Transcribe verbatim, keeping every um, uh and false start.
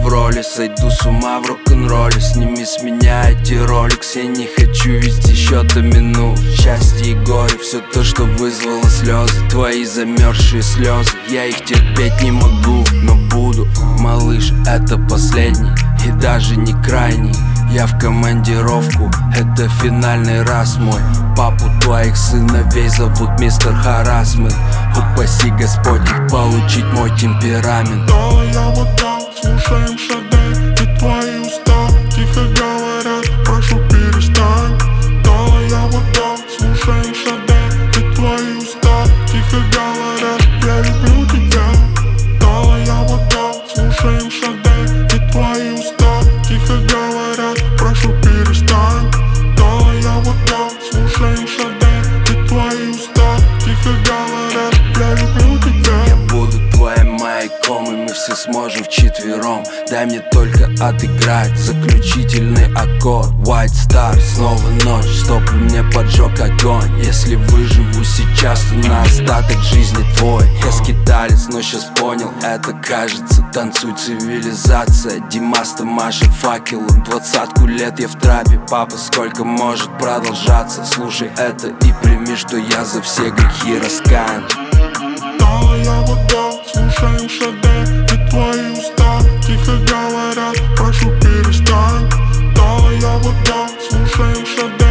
в роли, сойду с ума в рок-н-ролле. Сними с меня эти роликс, я не хочу вести счета минут. Счастье и горе, все то, что вызвало слезы. Твои замерзшие слезы, я их терпеть не могу. Но буду, малыш, это последний и даже не крайний. Я в командировку, это финальный раз мой. Папу твоих сыновей зовут мистер Харасмент. Упаси Господь их получить мой темперамент. Талая вода, слушаем Шаде, и твои уста тихо говорят, прошу перестань. Талая вода, слушаем Шаде, и твои уста тихо говорят, я люблю тебя. Талая вода, слушаем Шаде, и твои уста тихо говорят, прошу перестань. Талая вода, слушаем Шаде, и твои уста тихо говорят, я люблю тебя. Я буду твоим маяком, и мы все сможем вчетвером. Дай мне только отыграть заключительный аккорд. White Star, снова ночь, стоп, мне поджег огонь. Если выживу сейчас, то на остаток жизни твой. Я скиталец, но сейчас понял, это кажется. Танцуй, цивилизация, Димаста машет факелом. Двадцатку лет я в трапе, папа, сколько может продолжаться? Слушай это и прими, что я за все грехи раскаян. Талая вода, слушаем Шаде, и твои уста тихо говорят, прошу перестань. Талая вода, слушаем Шаде,